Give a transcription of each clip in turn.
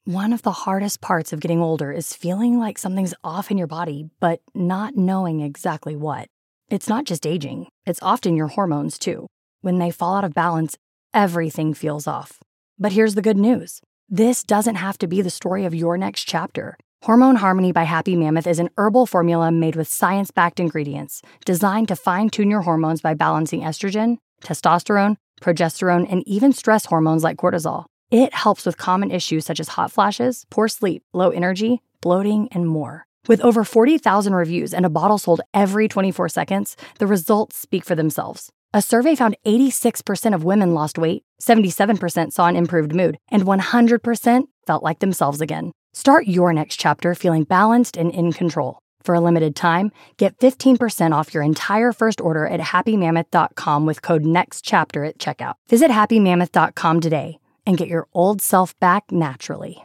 One of the hardest parts of getting older is feeling like something's off in your body, but not knowing exactly what. It's not just aging, it's often your hormones too. When they fall out of balance, everything feels off. But here's the good news. This doesn't have to be the story of your next chapter. Hormone Harmony by Happy Mammoth is an herbal formula made with science-backed ingredients designed to fine-tune your hormones by balancing estrogen, testosterone, progesterone, and even stress hormones like cortisol. It helps with common issues such as hot flashes, poor sleep, low energy, bloating, and more. With over 40,000 reviews and a bottle sold every 24 seconds, the results speak for themselves. A survey found 86% of women lost weight, 77% saw an improved mood, and 100% felt like themselves again. Start your next chapter feeling balanced and in control. For a limited time, get 15% off your entire first order at happymammoth.com with code NEXTCHAPTER at checkout. Visit happymammoth.com today and get your old self back naturally.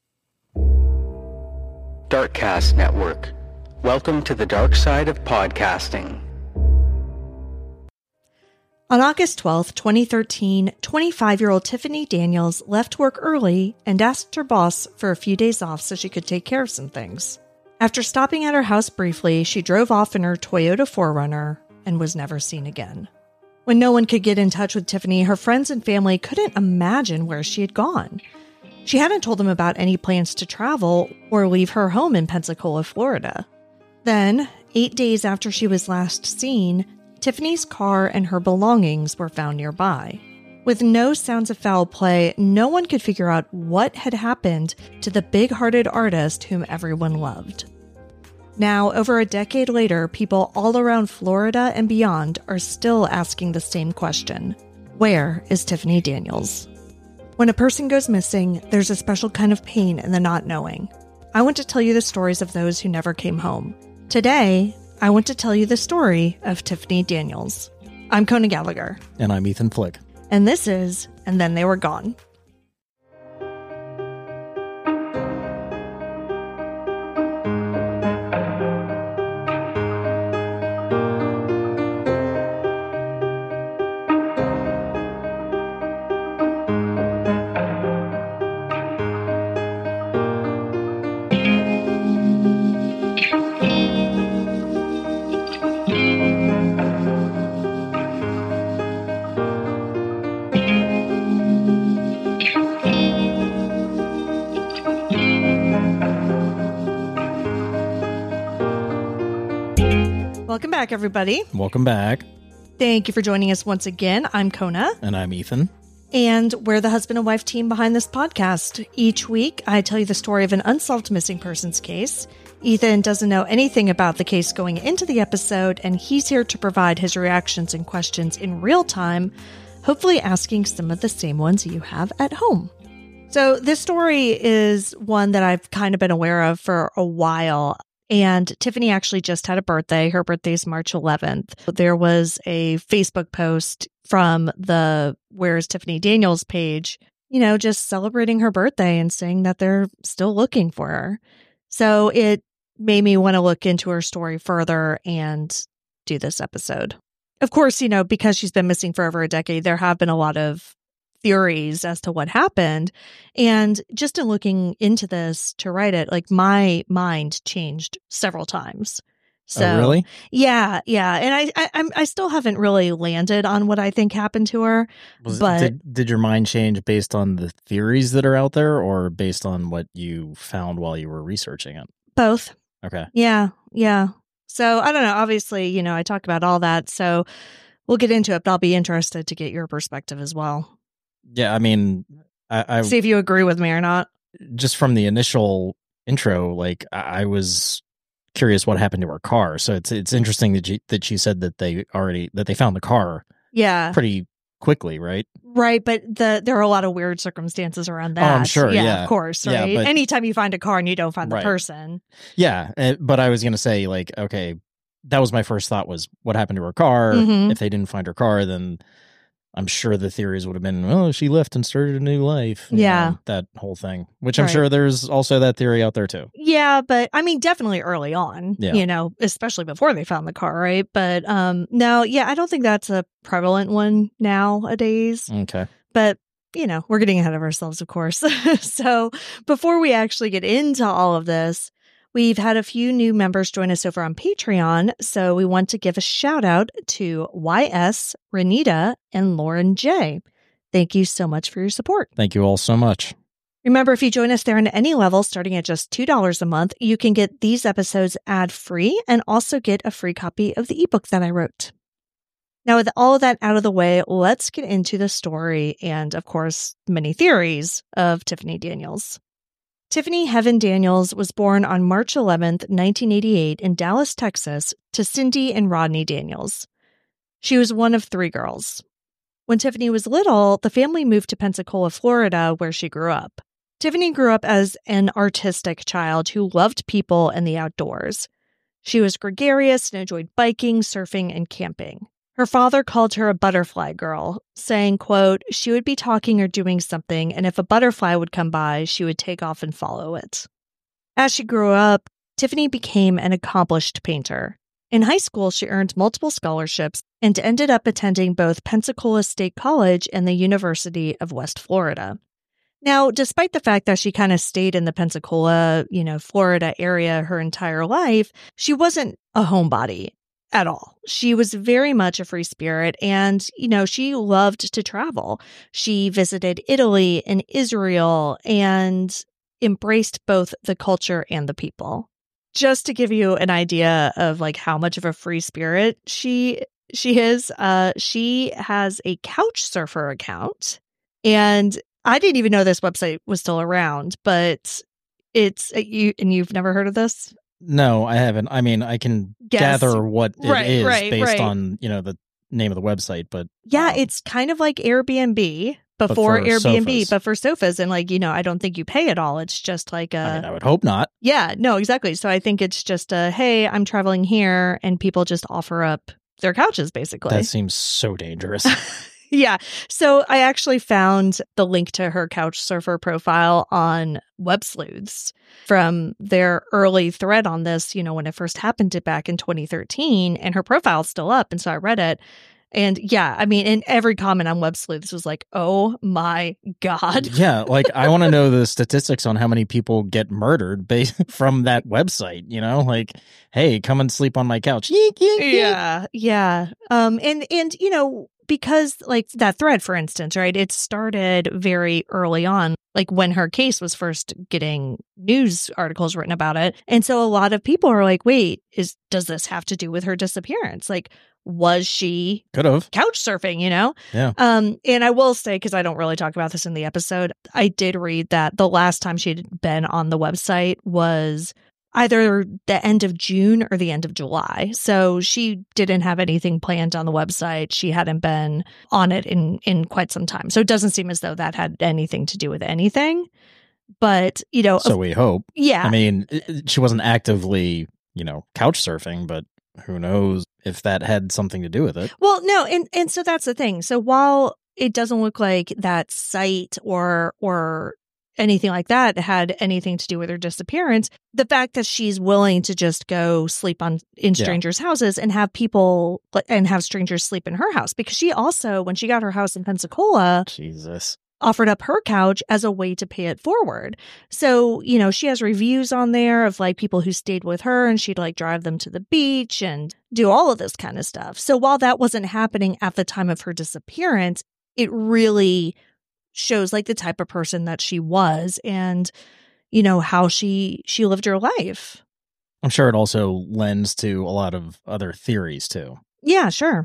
Darkcast Network. Welcome to the dark side of podcasting. On August 12, 2013, 25-year-old Tiffany Daniels left work early and asked her boss for a few days off so she could take care of some things. After stopping at her house briefly, she drove off in her Toyota 4Runner and was never seen again. When no one could get in touch with Tiffany, her friends and family couldn't imagine where she had gone. She hadn't told them about any plans to travel or leave her home in Pensacola, Florida. Then, 8 days after she was last seen, Tiffany's car and her belongings were found nearby. With no signs of foul play, no one could figure out what had happened to the big-hearted artist whom everyone loved. Now, over a decade later, people all around Florida and beyond are still asking the same question. Where is Tiffany Daniels? When a person goes missing, there's a special kind of pain in the not knowing. I want to tell you the stories of those who never came home. Today, I want to tell you the story of Tiffany Daniels. I'm Kona Gallagher. And I'm Ethan Flick. And this is And Then They Were Gone. Welcome back, everybody. Welcome back. Thank you for joining us once again. I'm Kona. And I'm Ethan. And we're the husband and wife team behind this podcast. Each week, I tell you the story of an unsolved missing persons case. Ethan doesn't know anything about the case going into the episode, and he's here to provide his reactions and questions in real time, hopefully asking some of the same ones you have at home. So this story is one that I've kind of been aware of for a while. And Tiffany actually just had a birthday. Her birthday is March 11th. There was a Facebook post from the Where's Tiffany Daniels page, just celebrating her birthday and saying that they're still looking for her. So it made me want to look into her story further and do this episode. Of course, because she's been missing for over a decade, there have been a lot of theories as to what happened. And just in looking into this to write it, my mind changed several times. So, oh, really? Yeah. And I still haven't really landed on what I think happened to her. Did your mind change based on the theories that are out there or based on what you found while you were researching it? Both. Okay. Yeah. So I don't know. Obviously, I talk about all that. So we'll get into it, but I'll be interested to get your perspective as well. Yeah, I mean, I see if you agree with me or not. Just from the initial intro, I was curious what happened to her car. So it's interesting that she said that they found the car. Yeah, pretty quickly, right? Right, but there are a lot of weird circumstances around that. Oh, I'm sure. Yeah, of course. Right. Yeah, anytime you find a car and you don't find the person. Yeah, but I was gonna say okay, that was my first thought was what happened to her car. Mm-hmm. If they didn't find her car, then I'm sure the theories would have been, well, she left and started a new life. Yeah. That whole thing, which I'm sure there's also that theory out there too. Yeah, but I mean, definitely early on, especially before they found the car, right? But no, I don't think that's a prevalent one nowadays. Okay. But we're getting ahead of ourselves, of course. So before we actually get into all of this, we've had a few new members join us over on Patreon. So we want to give a shout out to YS, Renita, and Lauren J. Thank you so much for your support. Thank you all so much. Remember, if you join us there on any level, starting at just $2 a month, you can get these episodes ad-free and also get a free copy of the ebook that I wrote. Now, with all of that out of the way, let's get into the story and, of course, many theories of Tiffany Daniels. Tiffany Heaven Daniels was born on March 11th, 1988 in Dallas, Texas, to Cindy and Rodney Daniels. She was one of 3 girls. When Tiffany was little, the family moved to Pensacola, Florida, where she grew up. Tiffany grew up as an artistic child who loved people and the outdoors. She was gregarious and enjoyed biking, surfing, and camping. Her father called her a butterfly girl, saying, quote, she would be talking or doing something, and if a butterfly would come by, she would take off and follow it. As she grew up, Tiffany became an accomplished painter. In high school, she earned multiple scholarships and ended up attending both Pensacola State College and the University of West Florida. Now, despite the fact that she kind of stayed in the Pensacola, Florida area her entire life, she wasn't a homebody at all. She was very much a free spirit and, she loved to travel. She visited Italy and Israel and embraced both the culture and the people. Just to give you an idea of how much of a free spirit she is, she has a couch surfer account, and I didn't even know this website was still around, but you've never heard of this? No, I haven't. I mean, I can gather what it is based on, the name of the website, but yeah, it's kind of like Airbnb before Airbnb, sofas. but for sofas. And I don't think you pay at all. It's just like I would hope not. Yeah, no, exactly. So I think it's just hey, I'm traveling here, and people just offer up their couches, basically. That seems so dangerous. Yeah. So I actually found the link to her couch surfer profile on Web Sleuths from their early thread on this, when it first happened back in 2013, and her profile's still up. And so I read it. And yeah, I mean, in every comment on Web Sleuths was like, oh my God. Yeah. I want to know the statistics on how many people get murdered from that website, hey, come and sleep on my couch. Yeah. Yeah. And because that thread, for instance, right, it started very early on, when her case was first getting news articles written about it. And so a lot of people are like, wait, does this have to do with her disappearance? Was she could have couch surfing, Yeah. And I will say, because I don't really talk about this in the episode, I did read that the last time she'd been on the website was either the end of June or the end of July. So she didn't have anything planned on the website. She hadn't been on it in quite some time. So it doesn't seem as though that had anything to do with anything. But, so we hope. Yeah. I mean, she wasn't actively, couch surfing, but who knows if that had something to do with it. Well, no. And so that's the thing. So while it doesn't look like that site or anything like that had anything to do with her disappearance, the fact that she's willing to just go sleep in strangers' houses and have people and have strangers sleep in her house, because she also, when she got her house in Pensacola, offered up her couch as a way to pay it forward. So, she has reviews on there of people who stayed with her, and she'd drive them to the beach and do all of this kind of stuff. So while that wasn't happening at the time of her disappearance, it really shows the type of person that she was and, how she lived her life. I'm sure it also lends to a lot of other theories too. Yeah, sure.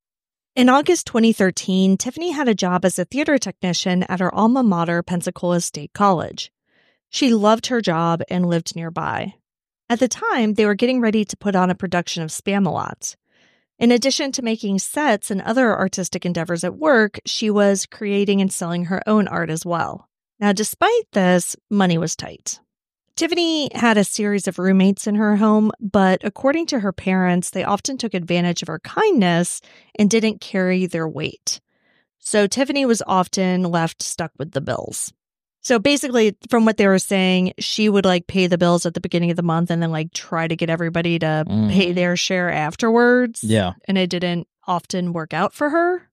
In August 2013, Tiffany had a job as a theater technician at her alma mater, Pensacola State College. She loved her job and lived nearby. At the time, they were getting ready to put on a production of Spamalot. In addition to making sets and other artistic endeavors at work, she was creating and selling her own art as well. Now, despite this, money was tight. Tiffany had a series of roommates in her home, but according to her parents, they often took advantage of her kindness and didn't carry their weight. So Tiffany was often left stuck with the bills. So basically, from what they were saying, she would pay the bills at the beginning of the month and then try to get everybody to pay their share afterwards. Yeah. And it didn't often work out for her.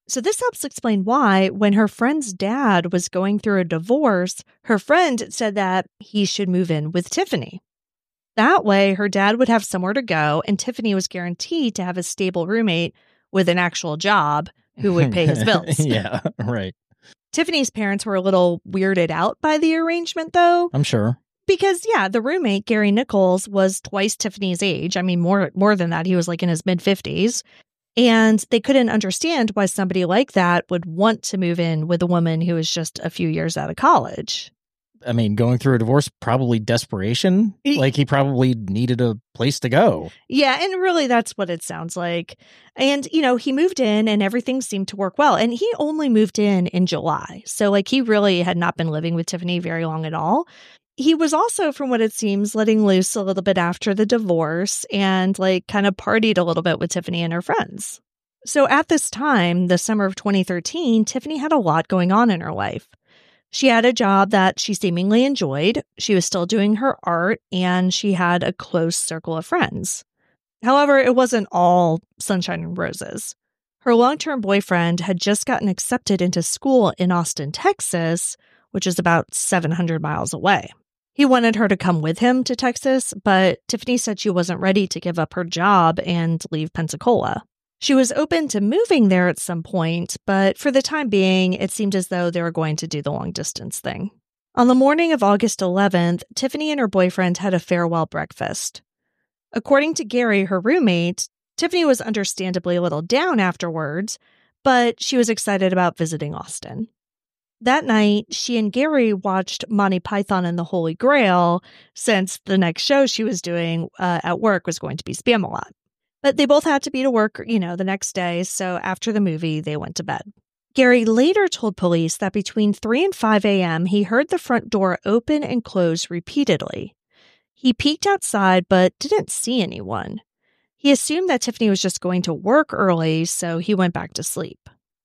So this helps explain why, when her friend's dad was going through a divorce, her friend said that he should move in with Tiffany. That way, her dad would have somewhere to go, and Tiffany was guaranteed to have a stable roommate with an actual job who would pay his bills. Yeah, right. Tiffany's parents were a little weirded out by the arrangement, though. I'm sure. Because, yeah, the roommate, Gary Nichols, was twice Tiffany's age. I mean, more than that. He was like in his mid-50s. And they couldn't understand why somebody like that would want to move in with a woman who was just a few years out of college. I mean, going through a divorce, probably desperation. Like he probably needed a place to go. Yeah, and really that's what it sounds like. And, you know, he moved in and everything seemed to work well. And he only moved in July. So, like, he really had not been living with Tiffany very long at all. He was also, from what it seems, letting loose a little bit after the divorce and, like, kind of partied a little bit with Tiffany and her friends. So at this time, the summer of 2013, Tiffany had a lot going on in her life. She had a job that she seemingly enjoyed. She was still doing her art, and she had a close circle of friends. However, it wasn't all sunshine and roses. Her long-term boyfriend had just gotten accepted into school in Austin, Texas, which is about 700 miles away. He wanted her to come with him to Texas, but Tiffany said she wasn't ready to give up her job and leave Pensacola. She was open to moving there at some point, but for the time being, it seemed as though they were going to do the long-distance thing. On the morning of August 11th, Tiffany and her boyfriend had a farewell breakfast. According to Gary, her roommate, Tiffany was understandably a little down afterwards, but she was excited about visiting Austin. That night, she and Gary watched Monty Python and the Holy Grail, since the next show she was doing at work was going to be Spamalot. But they both had to be to work, the next day, so after the movie, they went to bed. Gary later told police that between 3 and 5 a.m., he heard the front door open and close repeatedly. He peeked outside, but didn't see anyone. He assumed that Tiffany was just going to work early, so he went back to sleep.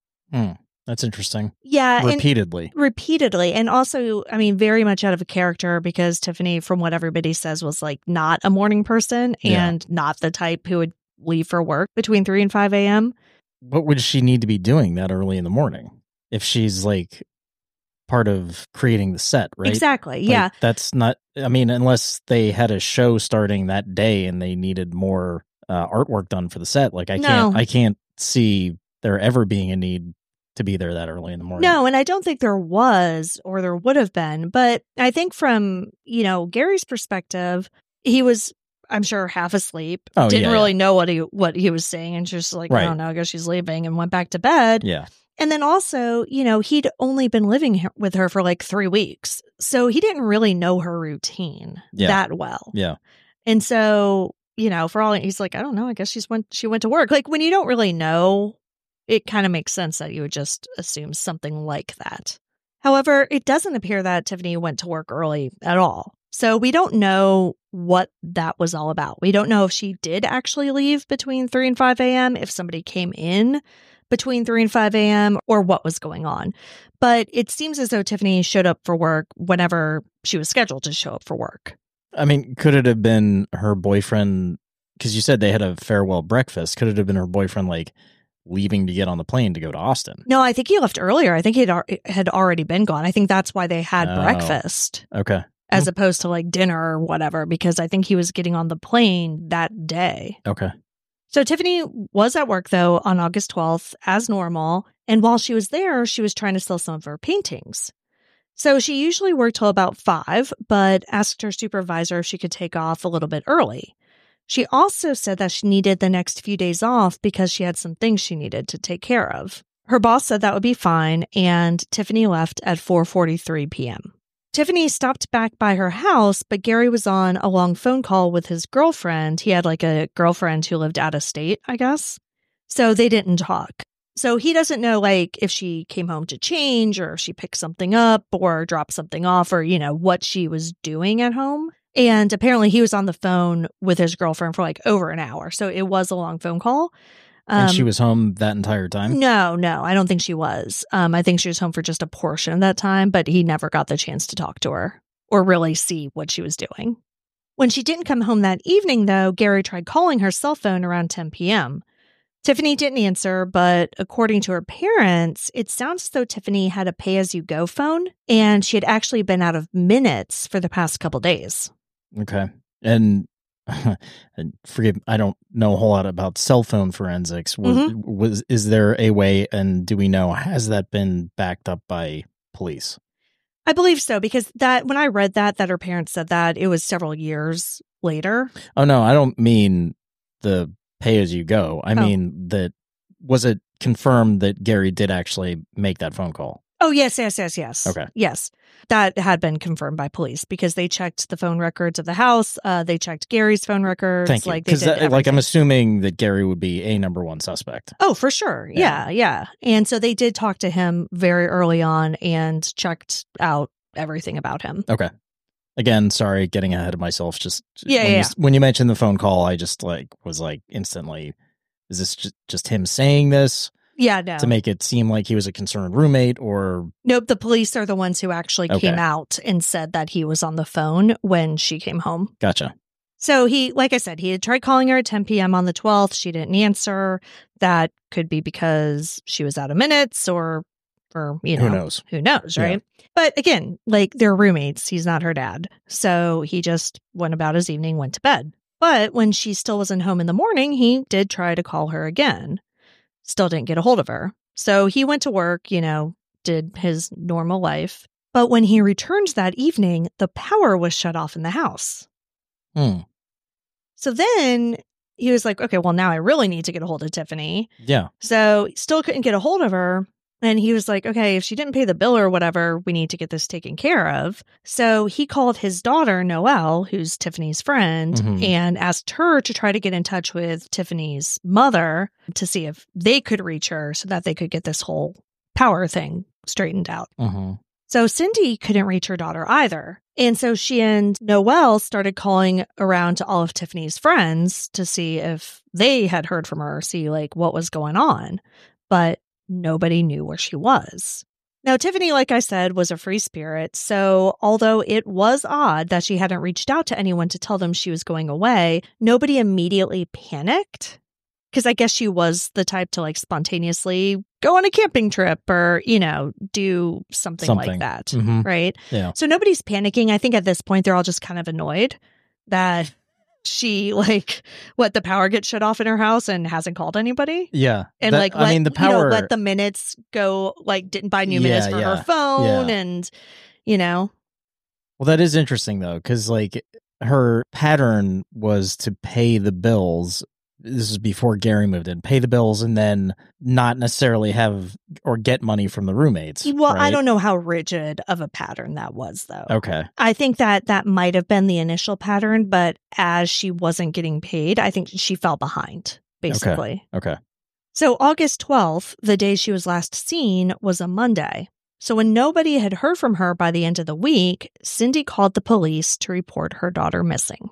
That's interesting. Yeah. Repeatedly. And also, I mean, very much out of character because Tiffany, from what everybody says, was like not a morning person and not the type who would leave for work between 3 and 5 a.m. What would she need to be doing that early in the morning if she's like part of creating the set, right? Exactly. Like, yeah. That's not, I mean, unless they had a show starting that day and they needed more artwork done for the set. Like I can't see there ever being a need to be there that early in the morning. No, and I don't think there was or there would have been. But I think from, Gary's perspective, he was, I'm sure, half asleep. Didn't really know what he was saying and just like, I don't know, I guess she's leaving, and went back to bed. Yeah. And then also, he'd only been living with her for like 3 weeks. So he didn't really know her routine that well. Yeah. And so, for all, he's like, I don't know, I guess she went to work. Like, when you don't really know, it kind of makes sense that you would just assume something like that. However, it doesn't appear that Tiffany went to work early at all. So we don't know what that was all about. We don't know if she did actually leave between 3 and 5 a.m., if somebody came in between 3 and 5 a.m., or what was going on. But it seems as though Tiffany showed up for work whenever she was scheduled to show up for work. I mean, could it have been her boyfriend? Because you said they had a farewell breakfast. Could it have been her boyfriend, like, leaving to get on the plane to go to Austin? No, I think he left earlier. I think he had already been gone. I think that's why they had breakfast. Okay. As opposed to like dinner or whatever, because I think he was getting on the plane that day. Okay. So Tiffany was at work, though, on August 12th as normal. And while she was there, she was trying to sell some of her paintings. So she usually worked till about 5, but asked her supervisor if she could take off a little bit early. She also said that she needed the next few days off because she had some things she needed to take care of. Her boss said that would be fine, and Tiffany left at 4:43 p.m. Tiffany stopped back by her house, but Gary was on a long phone call with his girlfriend. He had like a girlfriend who lived out of state, I guess. So they didn't talk. So he doesn't know like if she came home to change or if she picked something up or dropped something off or, what she was doing at home. And apparently he was on the phone with his girlfriend for like over an hour. So it was a long phone call. And she was home that entire time? No, I don't think she was. I think she was home for just a portion of that time, but he never got the chance to talk to her or really see what she was doing. When she didn't come home that evening, though, Gary tried calling her cell phone around 10 p.m. Tiffany didn't answer, but according to her parents, it sounds as though Tiffany had a pay-as-you-go phone, and she had actually been out of minutes for the past couple days. Okay. And forgive, I don't know a whole lot about cell phone forensics. Is there a way, and do we know, has that been backed up by police? I believe so, because that when I read that her parents said that, it was several years later. Oh, no, I don't mean the pay-as-you-go. I mean that, was it confirmed that Gary did actually make that phone call? Oh, yes. Okay. Yes. That had been confirmed by police because they checked the phone records of the house. They checked Gary's phone records. Thank you. Because I'm assuming that Gary would be a number one suspect. Oh, for sure. Yeah. And so they did talk to him very early on and checked out everything about him. Okay. Again, sorry, getting ahead of myself. When you mentioned the phone call, I just was instantly, is this just him saying this? Yeah, no. To make it seem like he was a concerned roommate, or? Nope, the police are the ones who actually came out and said that he was on the phone when she came home. Gotcha. So he, like I said, he had tried calling her at 10 p.m. on the 12th. She didn't answer. That could be because she was out of minutes or who knows? Who knows, right? Yeah. But again, they're roommates. He's not her dad. So he just went about his evening, went to bed. But when she still wasn't home in the morning, he did try to call her again. Still didn't get a hold of her. So he went to work, did his normal life. But when he returned that evening, the power was shut off in the house. So then he was like, okay, well, now I really need to get a hold of Tiffany. Yeah. So still couldn't get a hold of her. And he was like, okay, if she didn't pay the bill or whatever, we need to get this taken care of. So he called his daughter, Noelle, who's Tiffany's friend, and asked her to try to get in touch with Tiffany's mother to see if they could reach her so that they could get this whole power thing straightened out. So Cindy couldn't reach her daughter either. And so she and Noelle started calling around to all of Tiffany's friends to see if they had heard from her, see what was going on. But nobody knew where she was. Now, Tiffany, like I said, was a free spirit. So although it was odd that she hadn't reached out to anyone to tell them she was going away, nobody immediately panicked. Because I guess she was the type to spontaneously go on a camping trip or, do something like that. Right? Yeah. So nobody's panicking. I think at this point, they're all just kind of annoyed that she let the power get shut off in her house and hasn't called anybody. Yeah. And the power, let the minutes go, didn't buy new minutes for her phone and, Well, that is interesting though, because her pattern was to pay the bills. This is before Gary moved in, pay the bills and then not necessarily have or get money from the roommates. Well, right? I don't know how rigid of a pattern that was, though. Okay. I think that might have been the initial pattern, but as she wasn't getting paid, I think she fell behind, basically. Okay. So August 12th, the day she was last seen, was a Monday. So when nobody had heard from her by the end of the week, Cindy called the police to report her daughter missing.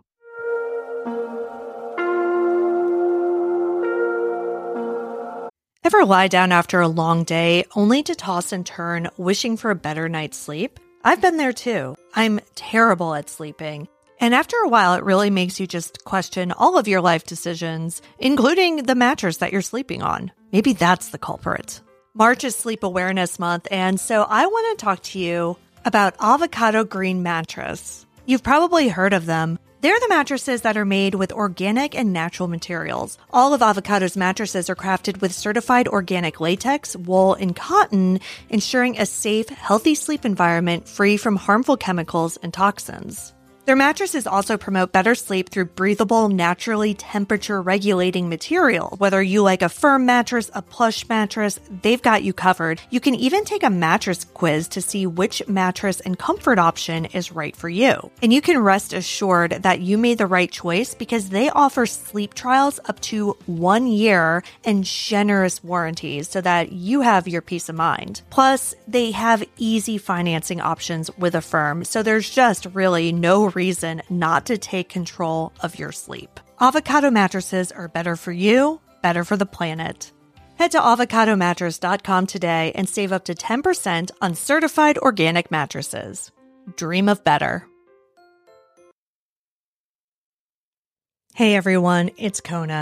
Ever lie down after a long day only to toss and turn, wishing for a better night's sleep? I've been there too. I'm terrible at sleeping. And after a while, it really makes you just question all of your life decisions, including the mattress that you're sleeping on. Maybe that's the culprit. March is Sleep Awareness Month, and so I want to talk to you about Avocado Green Mattress. You've probably heard of them. They're the mattresses that are made with organic and natural materials. All of Avocado's mattresses are crafted with certified organic latex, wool, and cotton, ensuring a safe, healthy sleep environment free from harmful chemicals and toxins. Their mattresses also promote better sleep through breathable, naturally temperature-regulating material. Whether you like a firm mattress, a plush mattress, they've got you covered. You can even take a mattress quiz to see which mattress and comfort option is right for you. And you can rest assured that you made the right choice because they offer sleep trials up to 1 year and generous warranties so that you have your peace of mind. Plus, they have easy financing options with Affirm, so there's just really no reason not to take control of your sleep. Avocado mattresses are better for you, better for the planet. Head to avocadomattress.com today and save up to 10% on certified organic mattresses. Dream of better. Hey everyone, it's Kona.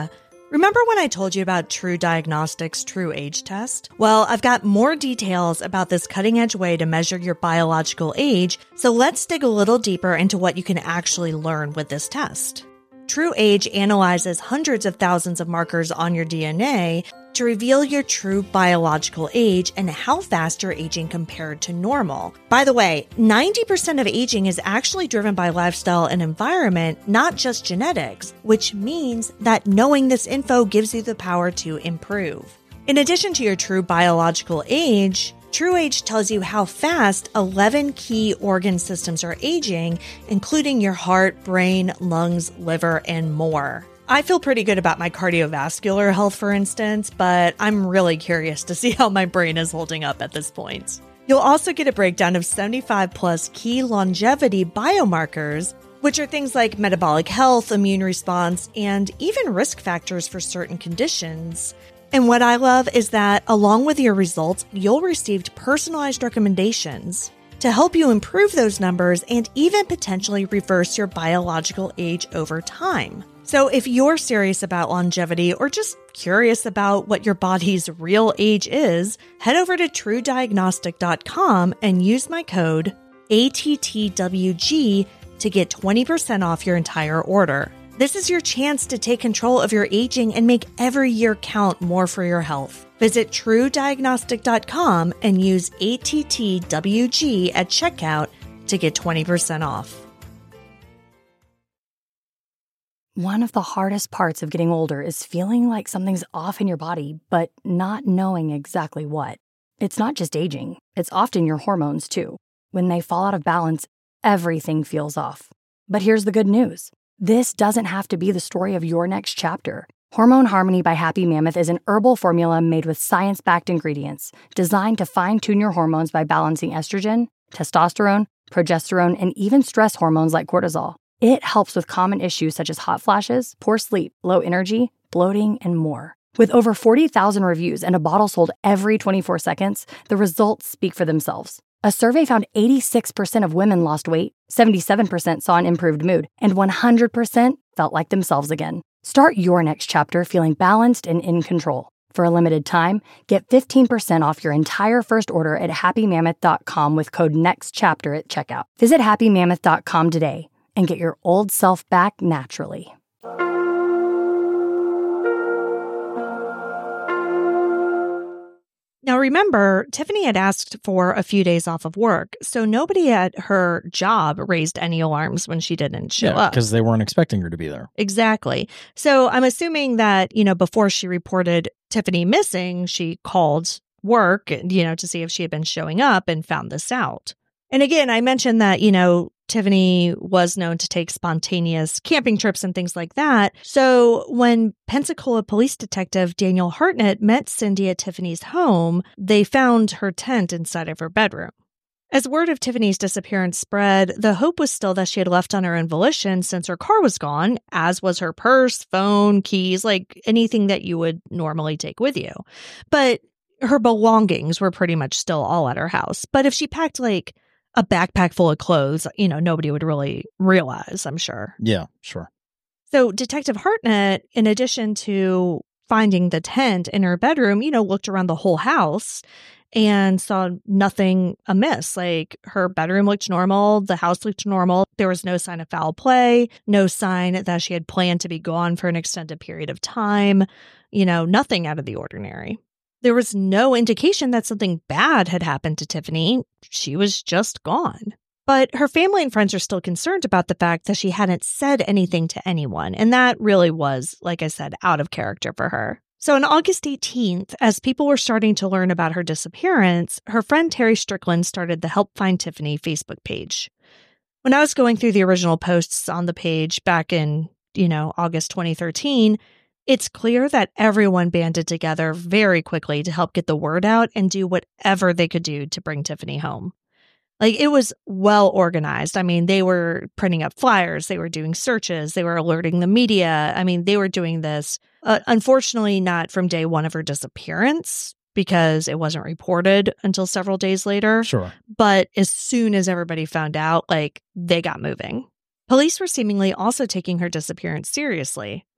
Remember when I told you about True Diagnostics' True Age Test? Well, I've got more details about this cutting-edge way to measure your biological age, so let's dig a little deeper into what you can actually learn with this test. True Age analyzes hundreds of thousands of markers on your DNA to reveal your true biological age and how fast you're aging compared to normal. By the way, 90% of aging is actually driven by lifestyle and environment, not just genetics, which means that knowing this info gives you the power to improve. In addition to your true biological age, True Age tells you how fast 11 key organ systems are aging, including your heart, brain, lungs, liver, and more. I feel pretty good about my cardiovascular health, for instance, but I'm really curious to see how my brain is holding up at this point. You'll also get a breakdown of 75 plus key longevity biomarkers, which are things like metabolic health, immune response, and even risk factors for certain conditions. And what I love is that along with your results, you'll receive personalized recommendations to help you improve those numbers and even potentially reverse your biological age over time. So if you're serious about longevity or just curious about what your body's real age is, head over to TrueDiagnostic.com and use my code ATTWG to get 20% off your entire order. This is your chance to take control of your aging and make every year count more for your health. Visit TrueDiagnostic.com and use ATTWG at checkout to get 20% off. One of the hardest parts of getting older is feeling like something's off in your body, but not knowing exactly what. It's not just aging, it's often your hormones too. When they fall out of balance, everything feels off. But here's the good news. This doesn't have to be the story of your next chapter. Hormone Harmony by Happy Mammoth is an herbal formula made with science-backed ingredients designed to fine-tune your hormones by balancing estrogen, testosterone, progesterone, and even stress hormones like cortisol. It helps with common issues such as hot flashes, poor sleep, low energy, bloating, and more. With over 40,000 reviews and a bottle sold every 24 seconds, the results speak for themselves. A survey found 86% of women lost weight, 77% saw an improved mood, and 100% felt like themselves again. Start your next chapter feeling balanced and in control. For a limited time, get 15% off your entire first order at happymammoth.com with code NEXTCHAPTER at checkout. Visit happymammoth.com today and get your old self back naturally. Now remember, Tiffany had asked for a few days off of work, so nobody at her job raised any alarms when she didn't show up. Because they weren't expecting her to be there. Exactly. So I'm assuming that, before she reported Tiffany missing, she called work, to see if she had been showing up and found this out. And again, I mentioned that, Tiffany was known to take spontaneous camping trips and things like that. So when Pensacola Police Detective Daniel Hartnett met Cindy at Tiffany's home, they found her tent inside of her bedroom. As word of Tiffany's disappearance spread, the hope was still that she had left on her own volition since her car was gone, as was her purse, phone, keys, like anything that you would normally take with you. But her belongings were pretty much still all at her house. But if she packed like a backpack full of clothes, nobody would really realize, I'm sure. Yeah, sure. So Detective Hartnett, in addition to finding the tent in her bedroom, looked around the whole house and saw nothing amiss. Like her bedroom looked normal. The house looked normal. There was no sign of foul play, no sign that she had planned to be gone for an extended period of time, nothing out of the ordinary. There was no indication that something bad had happened to Tiffany. She was just gone. But her family and friends are still concerned about the fact that she hadn't said anything to anyone. And that really was, like I said, out of character for her. So on August 18th, as people were starting to learn about her disappearance, her friend Terry Strickland started the Help Find Tiffany Facebook page. When I was going through the original posts on the page back in, August 2013, it's clear that everyone banded together very quickly to help get the word out and do whatever they could do to bring Tiffany home. Like, it was well organized. I mean, they were printing up flyers, they were doing searches, they were alerting the media. I mean, they were doing this, unfortunately, not from day one of her disappearance, because it wasn't reported until several days later. Sure. But as soon as everybody found out, they got moving. Police were seemingly also taking her disappearance seriously.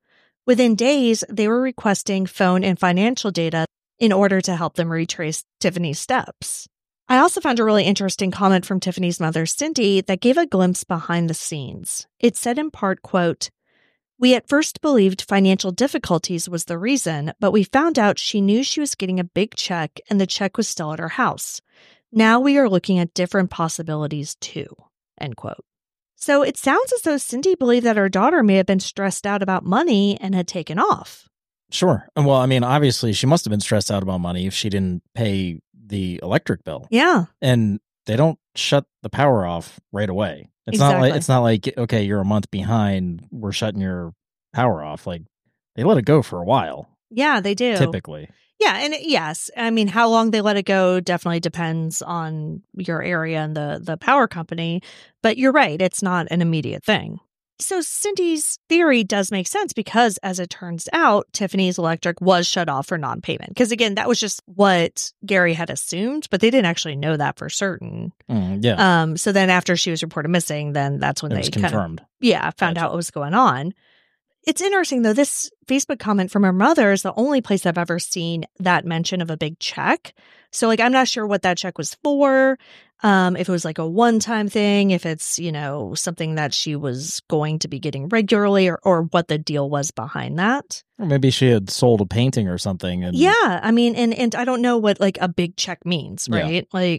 Within days, they were requesting phone and financial data in order to help them retrace Tiffany's steps. I also found a really interesting comment from Tiffany's mother, Cindy, that gave a glimpse behind the scenes. It said in part, quote, "We at first believed financial difficulties was the reason, but we found out she knew she was getting a big check and the check was still at her house. Now we are looking at different possibilities too," end quote. So it sounds as though Cindy believed that her daughter may have been stressed out about money and had taken off. Sure. Well, I mean, obviously she must have been stressed out about money if she didn't pay the electric bill. Yeah. And they don't shut the power off right away. It's not like, okay, you're a month behind, we're shutting your power off. Like, they let it go for a while. Yeah, they do. Typically. Yeah, and yes, I mean, how long they let it go definitely depends on your area and the power company, but you're right, it's not an immediate thing. So Cindy's theory does make sense because, as it turns out, Tiffany's electric was shut off for non-payment. Because, again, that was just what Gary had assumed, but they didn't actually know that for certain. Yeah. So then after she was reported missing, then that's when they confirmed. Found out what was going on. It's interesting, though, this Facebook comment from her mother is the only place I've ever seen that mention of a big check. So, like, I'm not sure what that check was for, if it was like a one-time thing, if it's, something that she was going to be getting regularly or what the deal was behind that. Or maybe she had sold a painting or something. And... Yeah, I mean, and I don't know what, like, a big check means, right? Yeah.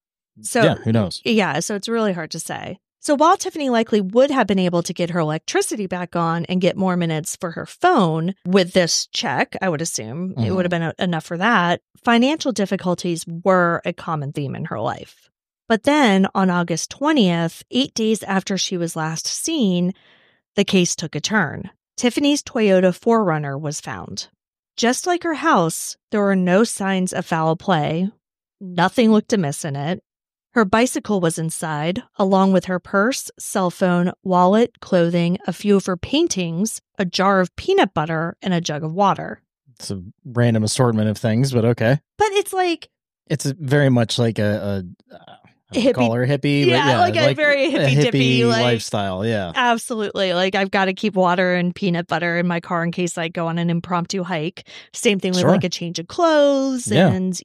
Yeah, who knows? Yeah, so it's really hard to say. So while Tiffany likely would have been able to get her electricity back on and get more minutes for her phone with this check, I would assume it would have been enough for that, financial difficulties were a common theme in her life. But then on August 20th, 8 days after she was last seen, the case took a turn. Tiffany's Toyota 4Runner was found. Just like her house, there were no signs of foul play. Nothing looked amiss in it. Her bicycle was inside, along with her purse, cell phone, wallet, clothing, a few of her paintings, a jar of peanut butter, and a jug of water. It's a random assortment of things, but okay. But it's like... It's very much like a hippie, call her hippie. Yeah, but like a very hippie-dippy lifestyle, yeah. Absolutely. Like, I've got to keep water and peanut butter in my car in case I go on an impromptu hike. Same thing with like a change of clothes. Yeah. And,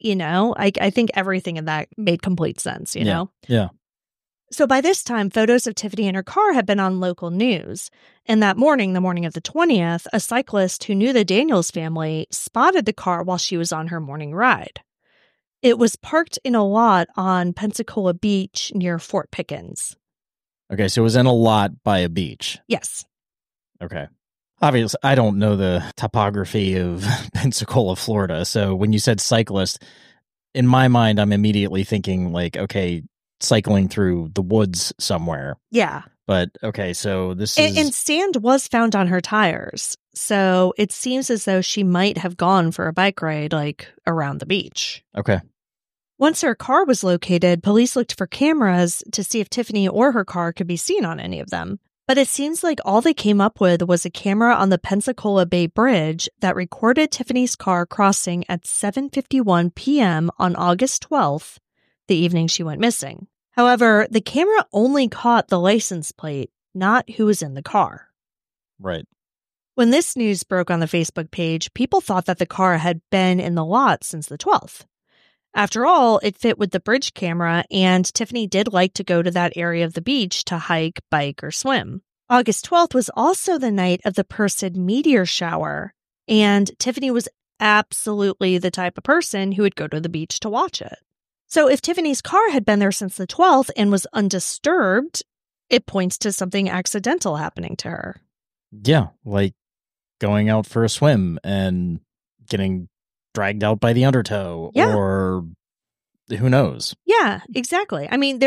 I think everything in that made complete sense, you know? Yeah. So by this time, photos of Tiffany and her car had been on local news. And that morning, the morning of the 20th, a cyclist who knew the Daniels family spotted the car while she was on her morning ride. It was parked in a lot on Pensacola Beach near Fort Pickens. Okay, so it was in a lot by a beach. Yes. Okay. Obviously, I don't know the topography of Pensacola, Florida. So when you said cyclist, in my mind, I'm immediately thinking like, okay, cycling through the woods somewhere. Yeah. But okay, so this is... And sand was found on her tires. So it seems as though she might have gone for a bike ride, like, around the beach. Okay. Once her car was located, police looked for cameras to see if Tiffany or her car could be seen on any of them. But it seems like all they came up with was a camera on the Pensacola Bay Bridge that recorded Tiffany's car crossing at 7:51 p.m. on August 12th, the evening she went missing. However, the camera only caught the license plate, not who was in the car. Right. When this news broke on the Facebook page, people thought that the car had been in the lot since the 12th. After all, it fit with the bridge camera, and Tiffany did like to go to that area of the beach to hike, bike, or swim. August 12th was also the night of the Perseid meteor shower, and Tiffany was absolutely the type of person who would go to the beach to watch it. So if Tiffany's car had been there since the 12th and was undisturbed, it points to something accidental happening to her. Yeah, like going out for a swim and getting dragged out by the undertow, or who knows? Yeah, exactly. I mean,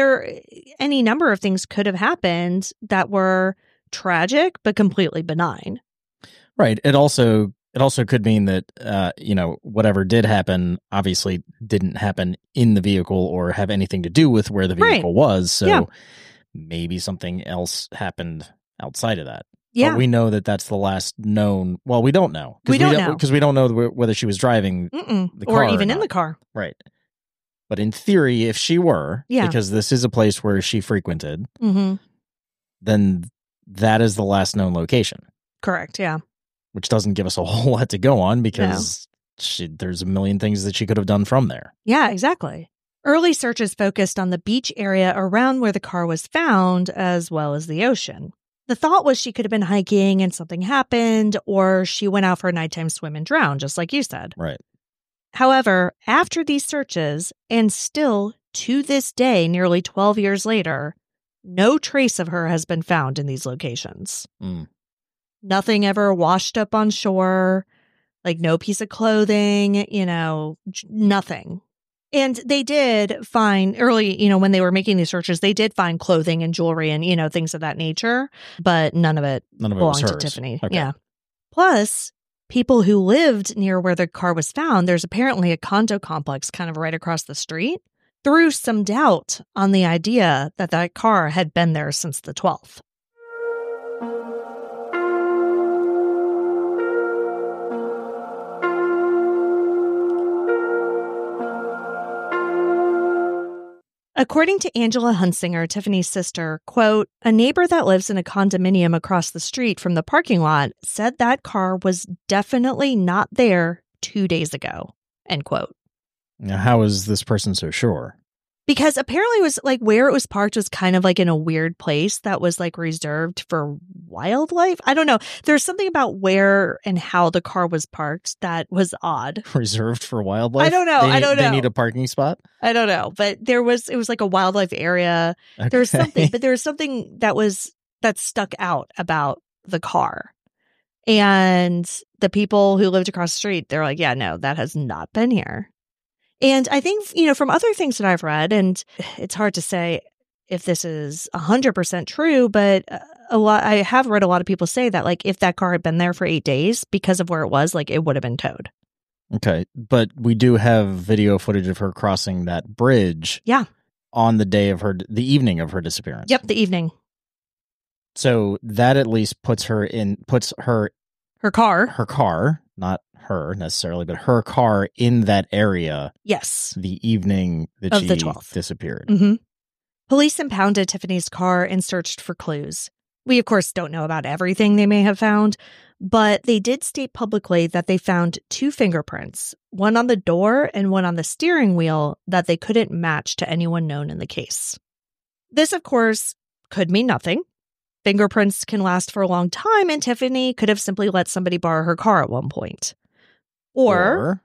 any number of things could have happened that were tragic but completely benign. Right. It also could mean that whatever did happen obviously didn't happen in the vehicle or have anything to do with where the vehicle was. So maybe something else happened outside of that. Yeah. But we know that that's the last known. Well, we don't know. We don't know. Because we don't know whether she was driving the car. Or even in the car. Right. But in theory, if she were, because this is a place where she frequented, then that is the last known location. Correct, yeah. which doesn't give us a whole lot to go on because there's a million things that she could have done from there. Yeah, exactly. Early searches focused on the beach area around where the car was found, as well as the ocean. The thought was she could have been hiking and something happened, or she went out for a nighttime swim and drowned, just like you said. Right. However, after these searches, and still to this day, nearly 12 years later, no trace of her has been found in these locations. Nothing ever washed up on shore, like no piece of clothing, nothing. And they did find early, when they were making these searches, they did find clothing and jewelry and, things of that nature, but none of it belonged to Tiffany. Okay. Yeah. Plus, people who lived near where the car was found, there's apparently a condo complex kind of right across the street, threw some doubt on the idea that that car had been there since the 12th. According to Angela Hunsinger, Tiffany's sister, quote, a neighbor that lives in a condominium across the street from the parking lot said that car was definitely not there 2 days ago, end quote. Now, how is this person so sure? Because apparently it was like where it was parked was kind of like in a weird place that was like reserved for wildlife. I don't know. There's something about where and how the car was parked that was odd. Reserved for wildlife? I don't know. I don't know. They need a parking spot? I don't know. But it was like a wildlife area. Okay. There was something that stuck out about the car. And the people who lived across the street, they're like, yeah, no, that has not been here. And I think, from other things that I've read, and it's hard to say if this is 100% true, but I have read a lot of people say that, like, if that car had been there for 8 days because of where it was, like, it would have been towed. Okay. But we do have video footage of her crossing that bridge. Yeah. On the day of the evening of her disappearance. Yep, the evening. So that at least puts her car, not her necessarily, but her car in that area. Yes. The evening that she disappeared. Mm-hmm. Police impounded Tiffany's car and searched for clues. We, of course, don't know about everything they may have found, but they did state publicly that they found 2 fingerprints, one on the door and one on the steering wheel, that they couldn't match to anyone known in the case. This, of course, could mean nothing. Fingerprints can last for a long time, and Tiffany could have simply let somebody borrow her car at one point. Or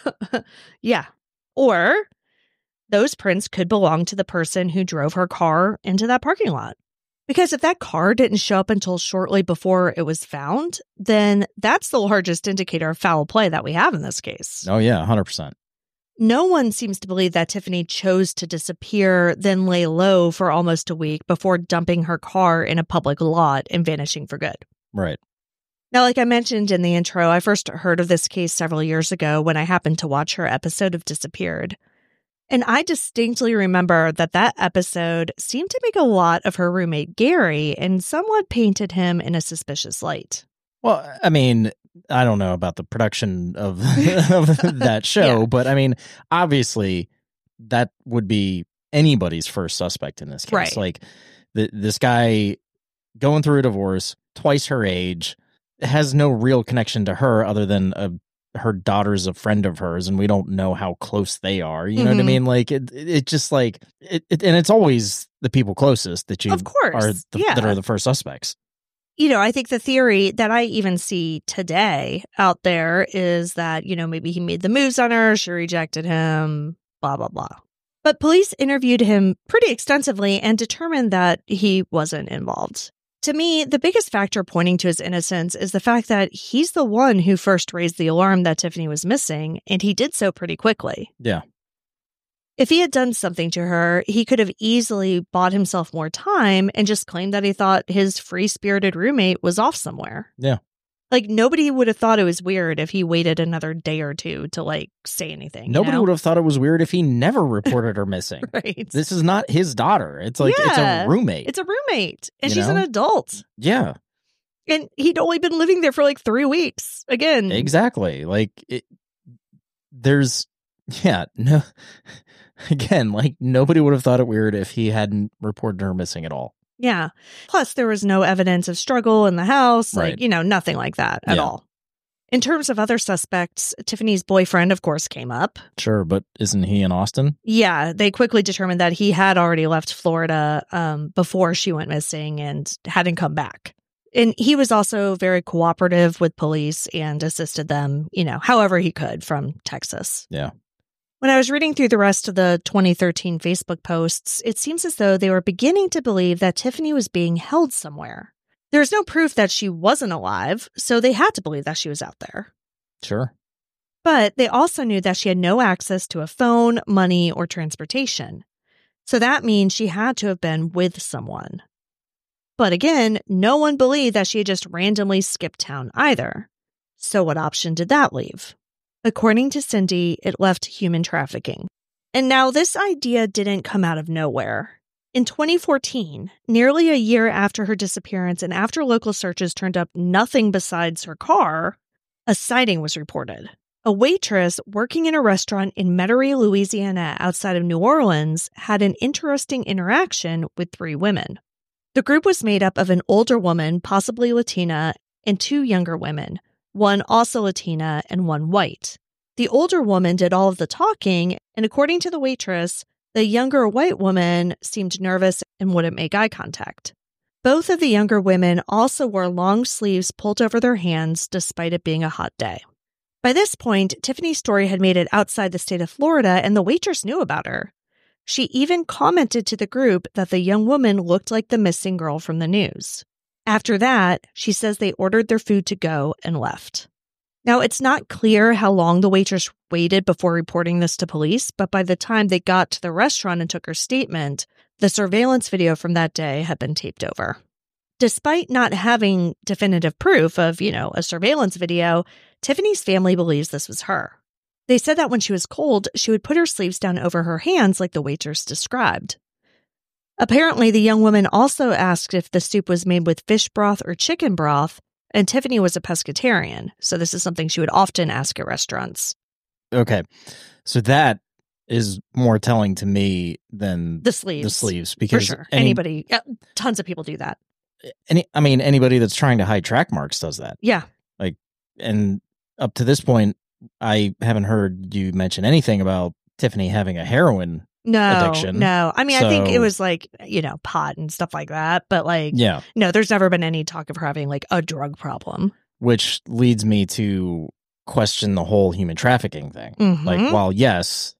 those prints could belong to the person who drove her car into that parking lot. Because if that car didn't show up until shortly before it was found, then that's the largest indicator of foul play that we have in this case. Oh, yeah, 100%. No one seems to believe that Tiffany chose to disappear, then lay low for almost a week before dumping her car in a public lot and vanishing for good. Right. Now, like I mentioned in the intro, I first heard of this case several years ago when I happened to watch her episode of Disappeared. And I distinctly remember that episode seemed to make a lot of her roommate Gary and somewhat painted him in a suspicious light. Well, I mean, I don't know about the production of that show, but I mean, obviously that would be anybody's first suspect in this case. Right. Like this guy going through a divorce, twice her age, has no real connection to her other than her daughter's a friend of hers, and we don't know how close they are. You know what I mean? Like it just like it, and it's always the people closest that you of course that are the first suspects. I think the theory that I even see today out there is that, maybe he made the moves on her, she rejected him, blah, blah, blah. But police interviewed him pretty extensively and determined that he wasn't involved. To me, the biggest factor pointing to his innocence is the fact that he's the one who first raised the alarm that Tiffany was missing, and he did so pretty quickly. Yeah. If he had done something to her, he could have easily bought himself more time and just claimed that he thought his free-spirited roommate was off somewhere. Yeah. Like, nobody would have thought it was weird if he waited another day or two to, like, say anything. Nobody would have thought it was weird if he never reported her missing. Right. This is not his daughter. It's like, it's a roommate. It's a roommate. And she's an adult. Yeah. And he'd only been living there for, like, 3 weeks. Again. Exactly. Like, again, like, nobody would have thought it weird if he hadn't reported her missing at all. Yeah. Plus, there was no evidence of struggle in the house. Right. Like, nothing like that at all. In terms of other suspects, Tiffany's boyfriend, of course, came up. Sure, but isn't he in Austin? Yeah, they quickly determined that he had already left Florida before she went missing and hadn't come back. And he was also very cooperative with police and assisted them, however he could from Texas. Yeah. When I was reading through the rest of the 2013 Facebook posts, it seems as though they were beginning to believe that Tiffany was being held somewhere. There's no proof that she wasn't alive, so they had to believe that she was out there. Sure. But they also knew that she had no access to a phone, money, or transportation. So that means she had to have been with someone. But again, no one believed that she had just randomly skipped town either. So what option did that leave? According to Cindy, it left human trafficking. And now this idea didn't come out of nowhere. In 2014, nearly a year after her disappearance and after local searches turned up nothing besides her car, a sighting was reported. A waitress working in a restaurant in Metairie, Louisiana, outside of New Orleans, had an interesting interaction with 3 women. The group was made up of an older woman, possibly Latina, and 2 younger women, one also Latina and one white. The older woman did all of the talking, and according to the waitress, the younger white woman seemed nervous and wouldn't make eye contact. Both of the younger women also wore long sleeves pulled over their hands despite it being a hot day. By this point, Tiffany's story had made it outside the state of Florida, and the waitress knew about her. She even commented to the group that the young woman looked like the missing girl from the news. After that, she says they ordered their food to go and left. Now, it's not clear how long the waitress waited before reporting this to police, but by the time they got to the restaurant and took her statement, the surveillance video from that day had been taped over. Despite not having definitive proof of, a surveillance video, Tiffany's family believes this was her. They said that when she was cold, she would put her sleeves down over her hands like the waitress described. Apparently, the young woman also asked if the soup was made with fish broth or chicken broth, and Tiffany was a pescatarian, so this is something she would often ask at restaurants. Okay, so that is more telling to me than the sleeves. Because for sure. Tons of people do that. Anybody that's trying to hide track marks does that. Yeah. And up to this point, I haven't heard you mention anything about Tiffany having a heroin addiction. No. I think it was pot and stuff like that. But no, there's never been any talk of her having a drug problem. Which leads me to question the whole human trafficking thing. Mm-hmm. While yes,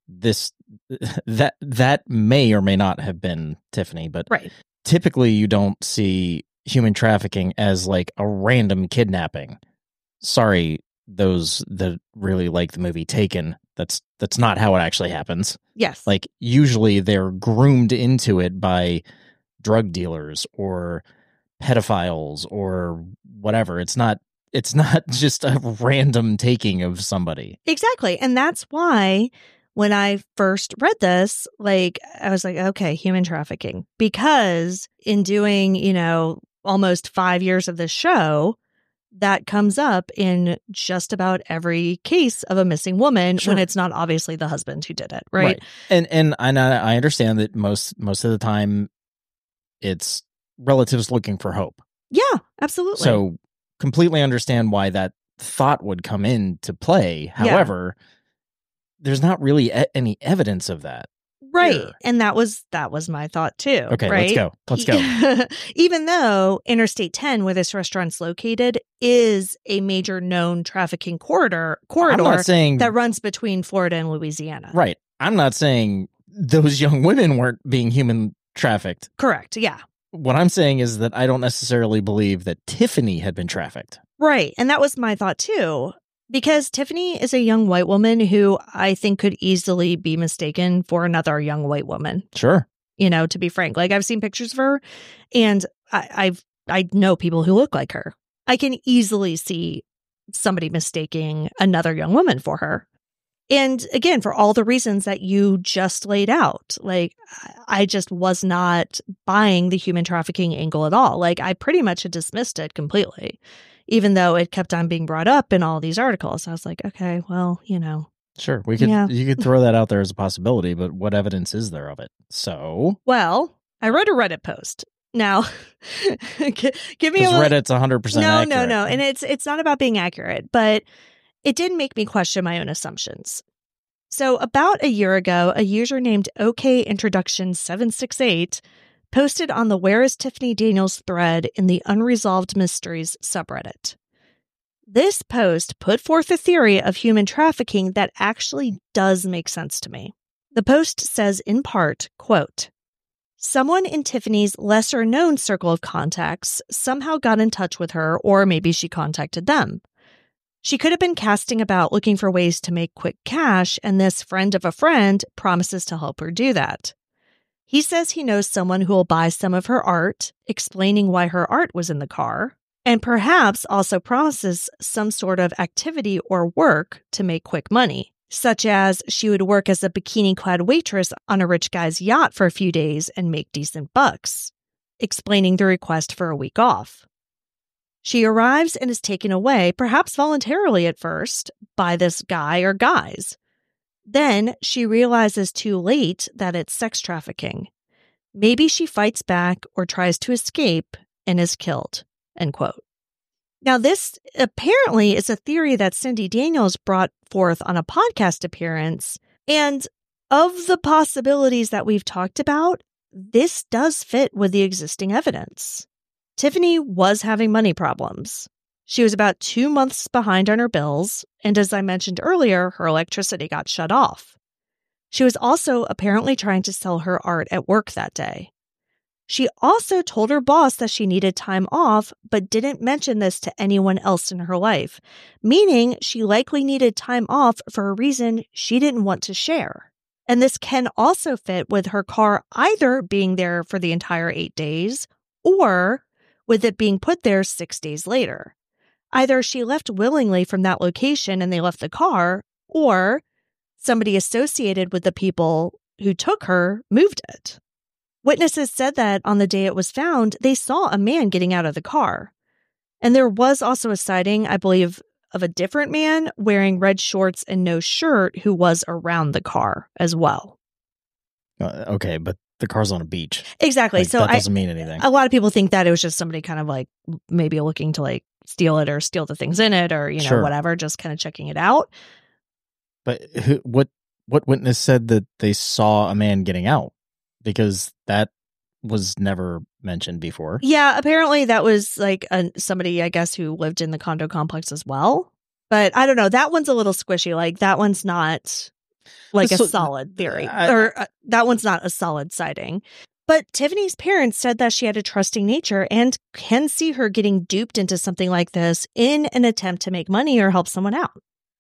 that may or may not have been Tiffany, but right. Typically you don't see human trafficking as a random kidnapping. Sorry, those that really like the movie Taken, that's not how it actually happens. Yes. Usually they're groomed into it by drug dealers or pedophiles or whatever. It's not just a random taking of somebody. Exactly. And that's why when I first read this, I was like, okay, human trafficking. Because in doing, almost 5 years of this show, that comes up in just about every case of a missing woman. Sure. When it's not obviously the husband who did it, right? And I understand that most of the time it's relatives looking for hope. Yeah, absolutely. So completely understand why that thought would come into play. However, there's not really any evidence of that. Right. Here. And that was my thought too. Okay, right? Let's go. Even though Interstate 10, where this restaurant's located, is a major known trafficking corridor that runs between Florida and Louisiana. Right. I'm not saying those young women weren't being human trafficked. Correct. Yeah. What I'm saying is that I don't necessarily believe that Tiffany had been trafficked. Right. And that was my thought too. Because Tiffany is a young white woman who I think could easily be mistaken for another young white woman. Sure. To be frank. I've seen pictures of her and I know people who look like her. I can easily see somebody mistaking another young woman for her. And again, for all the reasons that you just laid out, I just was not buying the human trafficking angle at all. I pretty much had dismissed it completely. Even though it kept on being brought up in all these articles. I was like, okay, well, Sure, you could throw that out there as a possibility, but what evidence is there of it? So? Well, I wrote a Reddit post Now, give me a little... Reddit's 100% accurate. No. And it's not about being accurate, but it did make me question my own assumptions. So about a year ago, a user named OKIntroduction768 posted on the Where is Tiffany Daniels thread in the Unresolved Mysteries subreddit. This post put forth a theory of human trafficking that actually does make sense to me. The post says in part, quote, someone in Tiffany's lesser-known circle of contacts somehow got in touch with her, or maybe she contacted them. She could have been casting about looking for ways to make quick cash, and this friend of a friend promises to help her do that. He says he knows someone who will buy some of her art, explaining why her art was in the car, and perhaps also promises some sort of activity or work to make quick money, such as she would work as a bikini-clad waitress on a rich guy's yacht for a few days and make decent bucks, explaining the request for a week off. She arrives and is taken away, perhaps voluntarily at first, by this guy or guys. Then she realizes too late that it's sex trafficking. Maybe she fights back or tries to escape and is killed, end quote. Now, this apparently is a theory that Cindy Daniels brought forth on a podcast appearance. And of the possibilities that we've talked about, this does fit with the existing evidence. Tiffany was having money problems. She was about 2 months behind on her bills, and as I mentioned earlier, her electricity got shut off. She was also apparently trying to sell her art at work that day. She also told her boss that she needed time off, but didn't mention this to anyone else in her life, meaning she likely needed time off for a reason she didn't want to share. And this can also fit with her car either being there for the entire 8 days or with it being put there 6 days later. Either she left willingly from that location and they left the car, or somebody associated with the people who took her moved it. Witnesses said that on the day it was found, they saw a man getting out of the car. And there was also a sighting, I believe, of a different man wearing red shorts and no shirt who was around the car as well. Okay, but the car's on a beach. Exactly. Like, so that doesn't mean anything. A lot of people think that it was just somebody kind of like maybe looking to like steal it or steal the things in it or, Sure. whatever, just kind of checking it out. But what witness said that they saw a man getting out? Because that was never mentioned before. Yeah, apparently that was like somebody, I guess, who lived in the condo complex as well. But I don't know. That one's a little squishy. Like that one's not like a solid theory. That one's not a solid sighting. But Tiffany's parents said that she had a trusting nature and can see her getting duped into something like this in an attempt to make money or help someone out.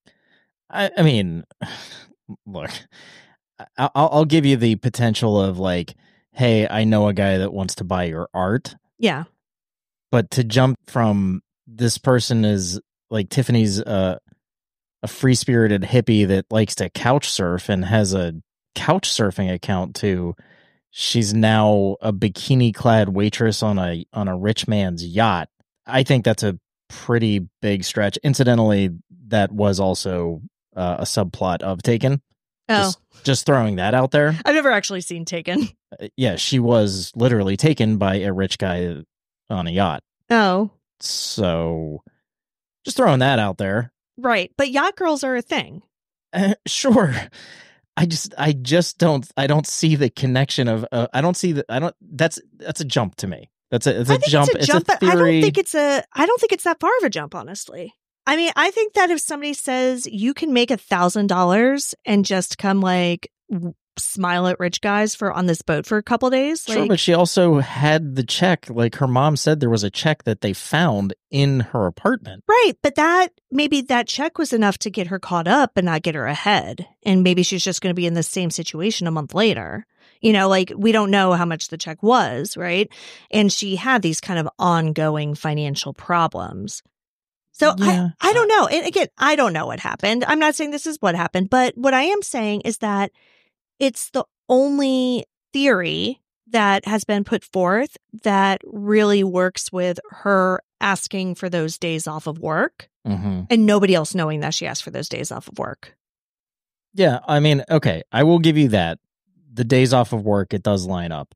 I mean, look, I'll give you the potential of like, hey, I know a guy that wants to buy your art. Yeah. But to jump from this person is like Tiffany's a free-spirited hippie that likes to couch surf and has a couch surfing account to she's now a bikini-clad waitress on a rich man's yacht. I think that's a pretty big stretch. Incidentally, that was also a subplot of Taken. Oh. Just throwing that out there. I've never actually seen Taken. Yeah, she was literally taken by a rich guy on a yacht. Oh. So, just throwing that out there. Right, but yacht girls are a thing. Sure. I don't see the connection of, that's a jump to me. It's a jump. It's a theory. I don't think it's that far of a jump, honestly. I mean, I think that if somebody says you can make $1,000 and just come like smile at rich guys on this boat for a couple of days. Sure, but she also had the check. Like her mom said there was a check that they found in her apartment. Right. But maybe that check was enough to get her caught up and not get her ahead. And maybe she's just going to be in the same situation a month later. Like we don't know how much the check was, right? And she had these kind of ongoing financial problems. So yeah. I don't know. And again, I don't know what happened. I'm not saying this is what happened, but what I am saying is that it's the only theory that has been put forth that really works with her asking for those days off of work and nobody else knowing that she asked for those days off of work. Yeah, I mean, okay, I will give you that. The days off of work, it does line up.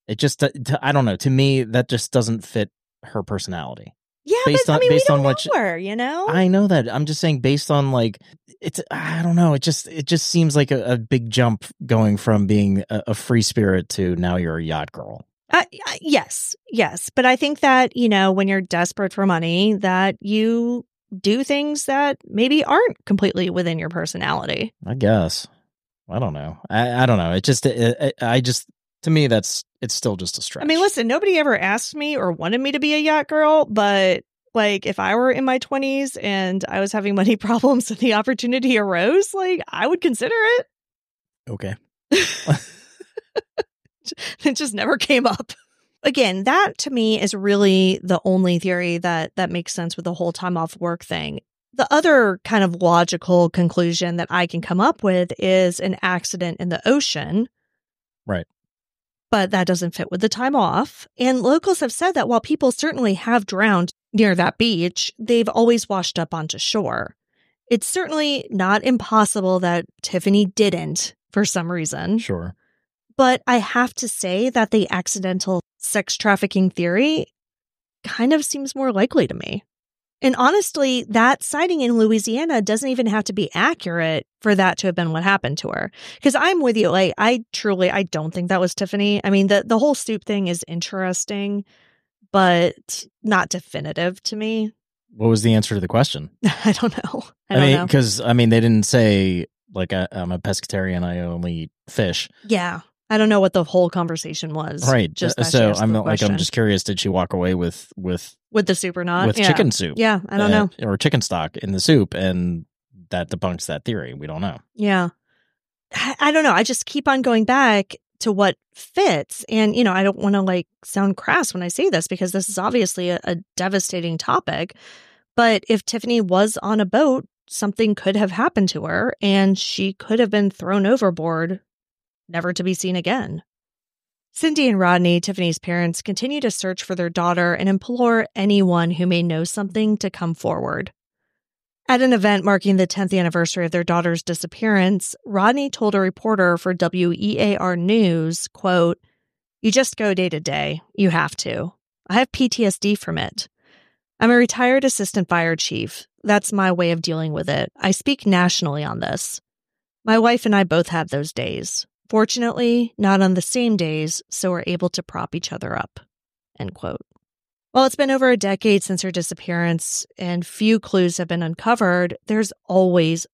It just, I don't know. To me, that just doesn't fit her personality. Yeah, based on, we don't know her, you know? I know that. I'm just saying based on like, I don't know. It just seems like a big jump going from being a free spirit to now you're a yacht girl. Yes. But I think that, you know, when you're desperate for money, that you do things that maybe aren't completely within your personality. I guess. I don't know. I don't know. It just, to me, it's still just a stretch. I mean, listen, nobody ever asked me or wanted me to be a yacht girl, but like if I were in my 20s and I was having money problems and the opportunity arose, like I would consider it. Okay. It just never came up. Again, that to me is really the only theory that makes sense with the whole time off work thing. The other kind of logical conclusion that I can come up with is an accident in the ocean. Right. But that doesn't fit with the time off. And locals have said that while people certainly have drowned near that beach, they've always washed up onto shore. It's certainly not impossible that Tiffany didn't for some reason. Sure. But I have to say that the accidental sex trafficking theory kind of seems more likely to me. And honestly, that sighting in Louisiana doesn't even have to be accurate for that to have been what happened to her. Because I'm with you. Like, I don't think that was Tiffany. I mean, the whole Stoop thing is interesting, but not definitive to me. What was the answer to the question? I don't know. I don't know. Because, I mean, they didn't say, like, I'm a pescatarian, I only eat fish. Yeah. I don't know what the whole conversation was. Right. Just so I'm just curious, did she walk away with the soup or not? With chicken soup. Yeah, I don't know. Or chicken stock in the soup, and that debunks that theory. We don't know. Yeah. I don't know. I just keep on going back to what fits. And, you know, I don't want to like sound crass when I say this because this is obviously a devastating topic. But if Tiffany was on a boat, something could have happened to her and she could have been thrown overboard, never to be seen again. Cindy and Rodney, Tiffany's parents, continue to search for their daughter and implore anyone who may know something to come forward. At an event marking the 10th anniversary of their daughter's disappearance, Rodney told a reporter for WEAR News, quote, "You just go day to day. You have to. I have PTSD from it. I'm a retired assistant fire chief. That's my way of dealing with it. I speak nationally on this. My wife and I both have those days. Fortunately, not on the same days, so we're able to prop each other up." End quote. While it's been over a decade since her disappearance and few clues have been uncovered, there's always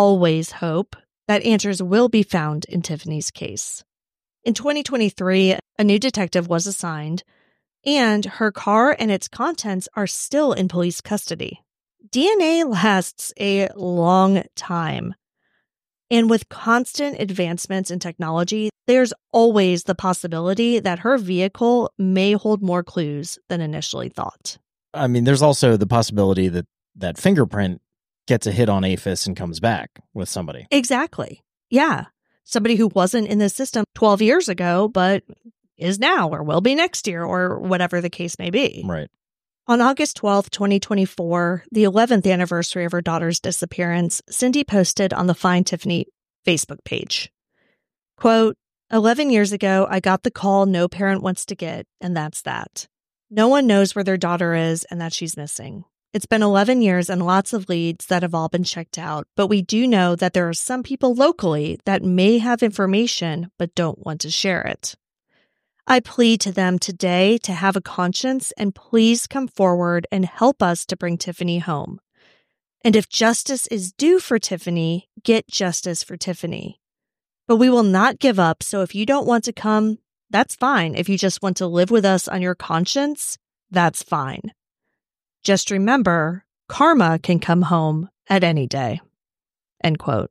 hope that answers will be found in Tiffany's case. In 2023, a new detective was assigned, and her car and its contents are still in police custody. DNA lasts a long time. And with constant advancements in technology, there's always the possibility that her vehicle may hold more clues than initially thought. I mean, there's also the possibility that that fingerprint gets a hit on APHIS and comes back with somebody. Exactly. Yeah. Somebody who wasn't in the system 12 years ago, but is now or will be next year or whatever the case may be. Right. On August 12th, 2024, the 11th anniversary of her daughter's disappearance, Cindy posted on the Find Tiffany Facebook page, quote, 11 years ago, I got the call no parent wants to get, and that's that. No one knows where their daughter is and that she's missing. It's been 11 years and lots of leads that have all been checked out, but we do know that there are some people locally that may have information but don't want to share it. I plead to them today to have a conscience and please come forward and help us to bring Tiffany home. And if justice is due for Tiffany, get justice for Tiffany. But we will not give up, so if you don't want to come, that's fine. If you just want to live with us on your conscience, that's fine. Just remember, karma can come home at any day. End quote.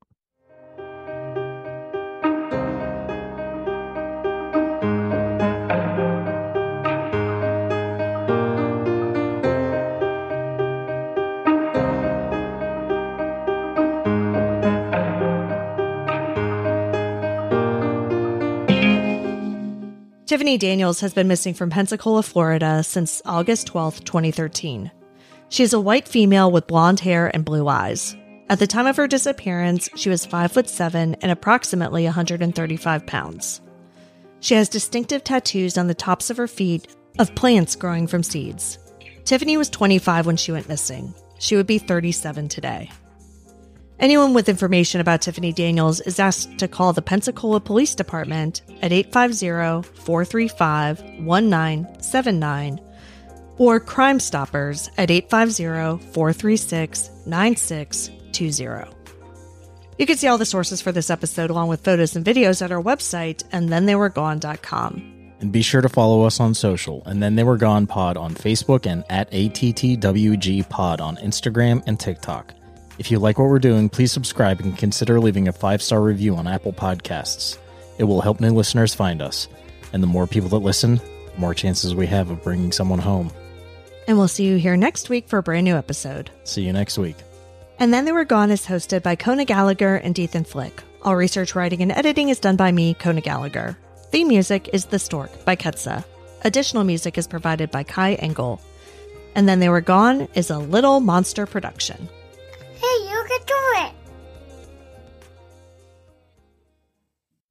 Tiffany Daniels has been missing from Pensacola, Florida since August 12th, 2013. She is a white female with blonde hair and blue eyes. At the time of her disappearance, she was 5'7" and approximately 135 pounds. She has distinctive tattoos on the tops of her feet of plants growing from seeds. Tiffany was 25 when she went missing. She would be 37 today. Anyone with information about Tiffany Daniels is asked to call the Pensacola Police Department at 850-435-1979 or Crime Stoppers at 850-436-9620. You can see all the sources for this episode along with photos and videos at our website, andthentheywegone.com. And be sure to follow us on social, And Then They Were Gone Pod on Facebook and at ATTWG Pod on Instagram and TikTok. If you like what we're doing, please subscribe and consider leaving a 5-star review on Apple Podcasts. It will help new listeners find us. And the more people that listen, the more chances we have of bringing someone home. And we'll see you here next week for a brand new episode. See you next week. And Then They Were Gone is hosted by Kona Gallagher and Ethan Flick. All research, writing, and editing is done by me, Kona Gallagher. Theme music is The Stork by Ketsa. Additional music is provided by Kai Engel. And Then They Were Gone is a Little Monster production. Hey, you can do it!